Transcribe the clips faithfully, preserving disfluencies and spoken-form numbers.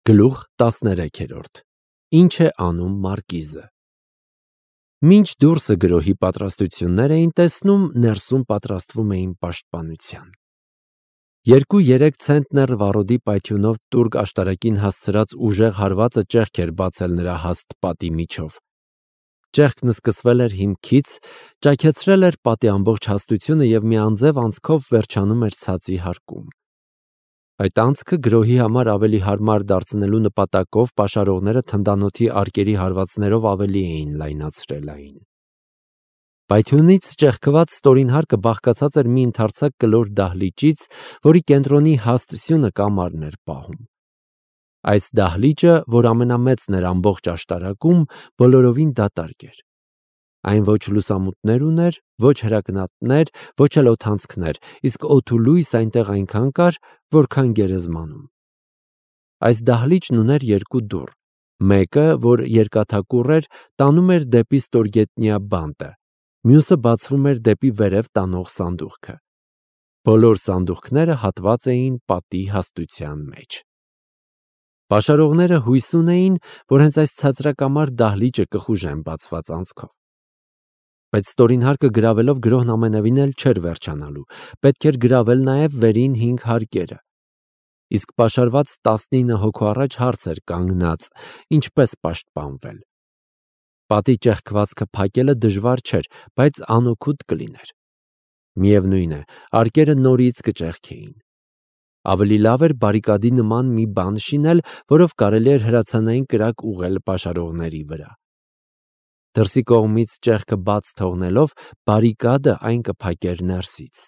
Գլուխ տասներեքերորդ Ինչ է անում Մարկիզը։ Մինչ դուրսը գրոհի պատրաստություններ էին տեսնում, ներսում պատրաստվում էին պաշտպանության։ Երկու-երեք ցենտներ վառոդի պայթյունով տուրք աշտարակին հասցրած ուժեղ հարվածը ճեղք էր բացել նրա հաստ պատի միջով։ Ճեղքն սկսվել էր հիմքից, ճաքեցրել էր պատի ամբողջ հաստությունը և մի անձև անցքով վերջանում էր ցածի հարկում։ Այդ անցքը գրոհի համար ավելի հարմար դարձնելու նպատակով պաշարողները թնդանոթի արկերի հարվածներով ավելի էին լայնացրել այն։ Պայթյունից ճեղքված ստորին հարկը բաղկացած էր մի ընդարձակ կլոր դահլիճից, որի կենտրոնի հաստ սյունը կամարն էր պահում։ Այս դահլիճը, որ ամենամեծն էր ամբողջ աշտարակում, բոլորովին դատարկ էր։ Այն ոչ լուսամուտներ ուներ, ոչ հրակնատներ, ոչ էլ օդանցքներ, իսկ օդ ու լույս այնտեղ այնքան կար, որքան գերեզմանում։ Այս դահլիճն ուներ երկու դուռ, մեկը, որ երկաթակուռ էր, տանում էր դեպի ստորգետնյա բանտը, մյուսը բացվում էր դեպի վերև տանող սանդուղքը։ Բոլոր սանդուղքները հատված էին պատի հաստության մեջ։ Պաշարողները հույս ունեին, որ հենց այս ցածրակամար դահլիճը կխուժեն բացված անցքով։ Բայց ստորին հարկը գրավելով գրոհն ամենևին էլ չէր վերջանալու, պետք էր գրավել նաև վերին հինգ հարկերը։ Իսկ պաշարված տասնինը հոգու առաջ հարց էր կանգնած, ինչպես պաշտպանվել։ Պատի ճեղքվածքը փակելը դժվար չէր, բայց անօգուտ կլիներ։ Միևնույն է, արկերը նորից կճեղքեին։ Ավելի լավ էր բարիկադի նման մի բան շինել, որով կարելի էր հրացանային կրակ ուղղել պաշարողների վրա։ Դրսի կողմից ճեղքը բաց թողնելով, բարիկադը այն կփակեր ներսից։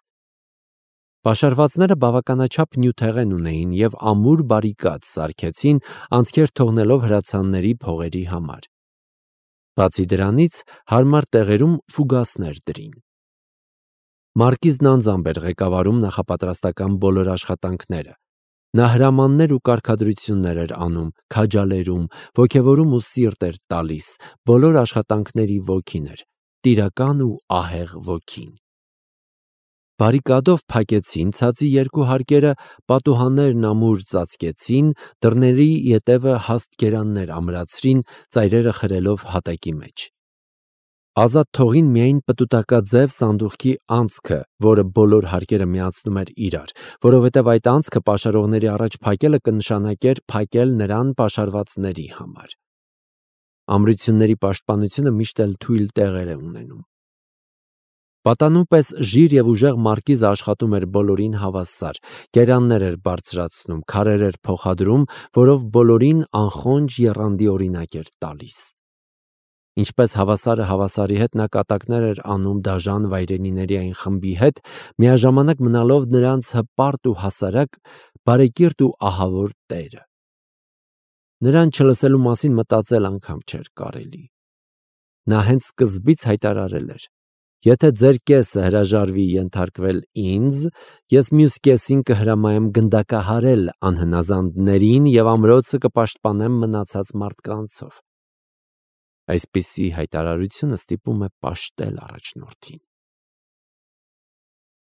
Պաշարվածները բավականաչափ նյութեղեն ունեին և ամուր բարիկադ սարքեցին, անցքեր թողնելով հրացանների փողերի համար։ Բացի դրանից, հարմար տեղերում ֆուգասներ դրին։ Մարկիզն անձամբ էր ղեկավարում նախապատրաստական բոլոր աշխատանքները։ Նա հրամաններ ու կարգադրություններ էր անում, քաջալերում, ոգևորում ու սիրտ էր տալիս, բոլոր աշխատանքների ոգին էր, տիրական ու ահեղ ոգին։ Բարիկադով փակեցին ցածի երկու հարկերը, պատուհաններն ամուր ծածկեցին, դռների ետևը հաստ գերաններ ամրացրին, ծայրերը խրելով հատակի մեջ։ Ազատ թողին միայն պտուտակաձև սանդուղքի անցքը, որը բոլոր հարկերը միացնում էր իրար, որովհետև այդ անցքը պաշարողների առաջ փակելը կնշանակեր փակել նրան պաշարվածների համար։ Ամրությունների պաշտպանությունը միշտ էլ թույլ տեղեր է ունենում։ Պատանու պես ժիր և ուժեղ Մարկիզը աշխատում էր բոլորին հավասար, գերաններ էր բարձրացնում, քարեր էր փոխադրում, որով բոլորին անխոնջ եռանդի օրինակ էր տալիս։ Ինչպես հավասարը հավասարի հետ նա կատակներ էր անում դաժան վայրենիների այն խմբի հետ, միաժամանակ մնալով նրանց հպարտ ու հասարակ, բարեկիրթ ու ահավոր տերը։ Նրան չլսելու մասին մտածել անգամ չէր կարելի։ Նա հենց սկզբից հայտարարել էր. «Եթե ձեր կեսը հրաժարվի ենթարկվել ինձ, ես մյուս կեսին կհրամայեմ գնդակահարել անհնազանդներին և ամրոցը կպաշտպանեմ մնացած մարդկանցով»։ Այսպիսի հայտարարությունը ստիպում է պաշտել առաջնորդին։